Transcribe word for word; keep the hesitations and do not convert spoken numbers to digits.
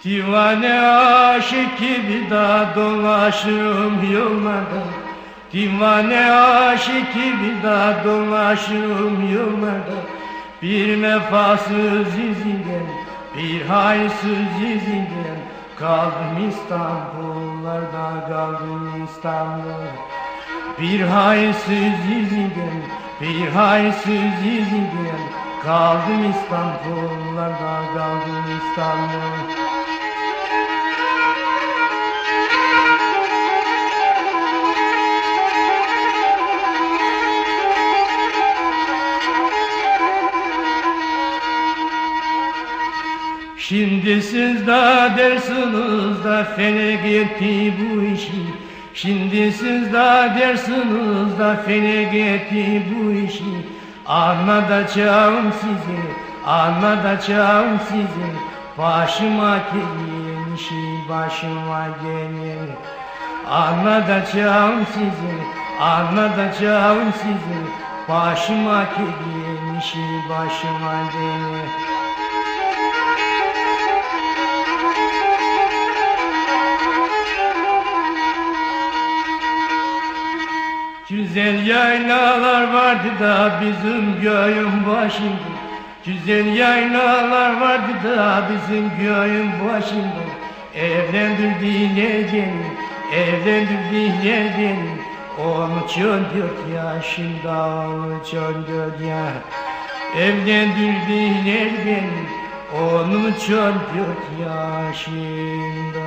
Divane aşık gibi da dolaşırım yollarda. Divane aşık gibi da dolaşırım yollarda. Bir vefasız yüzünden, bir hayırsız yüzünden kaldım İstanbullarda, kaldım İstanbul'da. Bir hayırsız yüzünden, bir hayırsız yüzünden kaldım İstanbullarda, kaldım İstanbul'da. Şimdi siz de dersiniz da felek etti bu işi. Şimdi siz de dersiniz da felek etti bu işi. Anlatacağım size, anlatacağım size. Başıma gelen işi, başıma gelen. Anlatacağım size, anlatacağım size. Başıma gelen işi, başıma gelen. Güzel yaylalar vardı da bizim köyün başında. Güzel yaylalar vardı da bizim köyün başında. Evlendirdiler beni, evlendirdiler beni. On üç on dört yaşında, on üç on dört yaş. Evlendirdiler beni, on üç on dört yaşında.